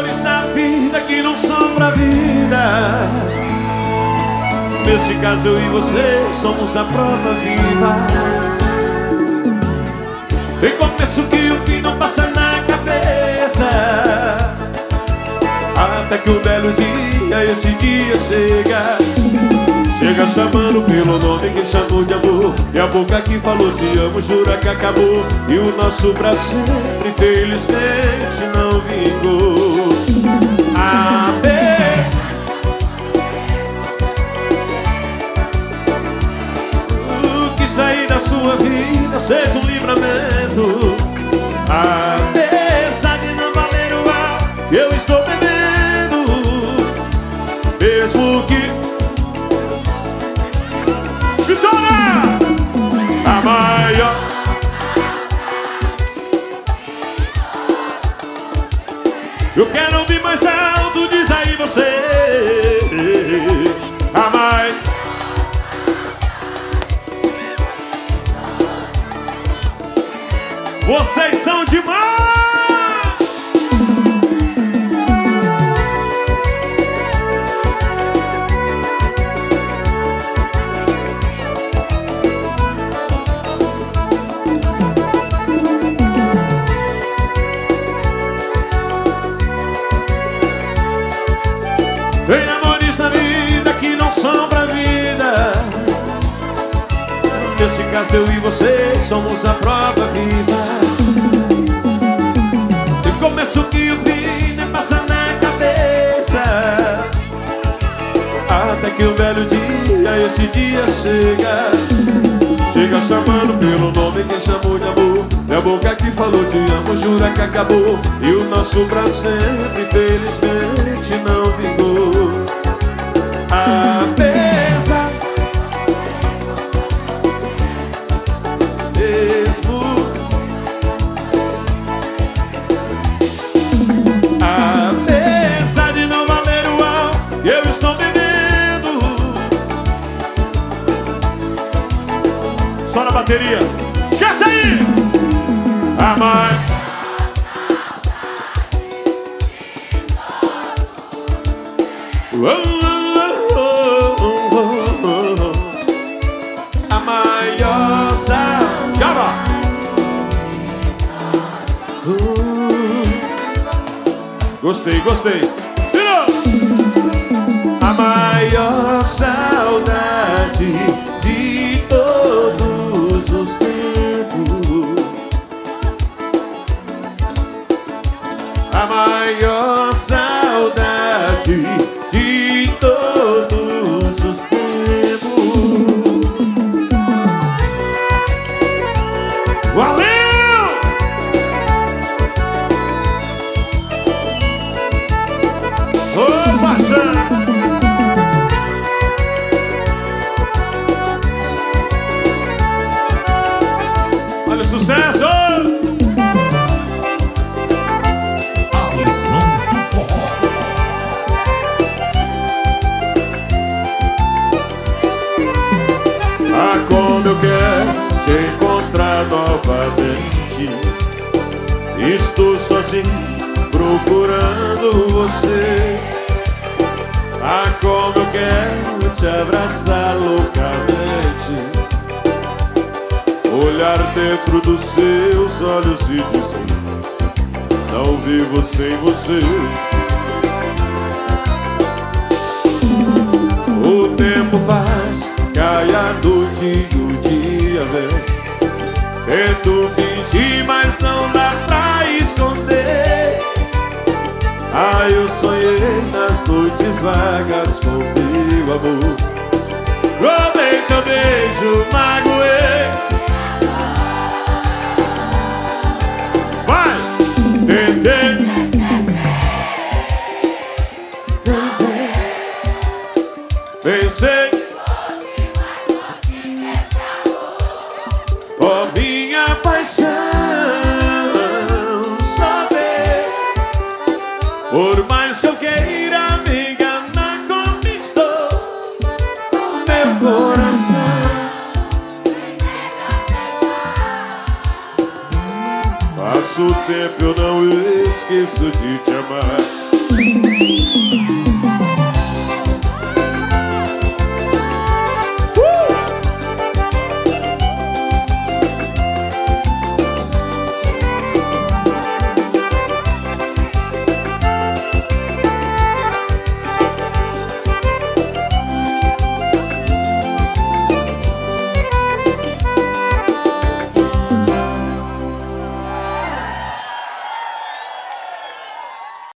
amores na vida que não são pra vida. Nesse caso eu e você somos a prova viva. Tem começo que o fim não passa na cabeça, até que um belo dia, esse dia chega. Chega chamando pelo nome que chamou de amor, e a boca que falou te amo jura que acabou. E o nosso pra sempre felizmente não vingou. Que sair da sua vida seja um livramento, apesar de não valer o ar que eu estou bebendo. Mesmo que Vitória! A maior. Eu quero ouvir mais alto, diz aí você. A mais. Vocês são demais! Tem amores na vida que não são pra vida. Nesse caso eu e você somos a prova viva. E começo que o fim nem passa na cabeça, até que o belo dia, esse dia chega. Chega chamando pelo nome quem chamou de amor, e a boca que falou te amo jura que acabou. E o nosso pra sempre felizmente não vingou. Apesar mesmo, apesar de não valer o ar que eu estou bebendo. Só na bateria. Canta aí! Amar. A maior saudade. Gostei, gostei. Virou! A maior saudade de todos os tempos. A maior saudade de todos os tempos. Valeu! Ô, paixão! Olha o sucesso! Como eu quero te encontrar novamente. Estou sozinho procurando você. Como eu quero te abraçar loucamente, olhar dentro dos seus olhos e dizer: não vivo sem você. O tempo passa, cai a noite e o dia vem. Tento fingir, mas não dá pra esconder. Eu sonhei nas noites vagas com teu amor. Roubei teu beijo, magoei. Vai! Tentei. Pensei. Oh, minha paixão, saber. Por mais que eu queira me enganar, conquistou meu coração. Passa o tempo, eu não esqueço de te amar.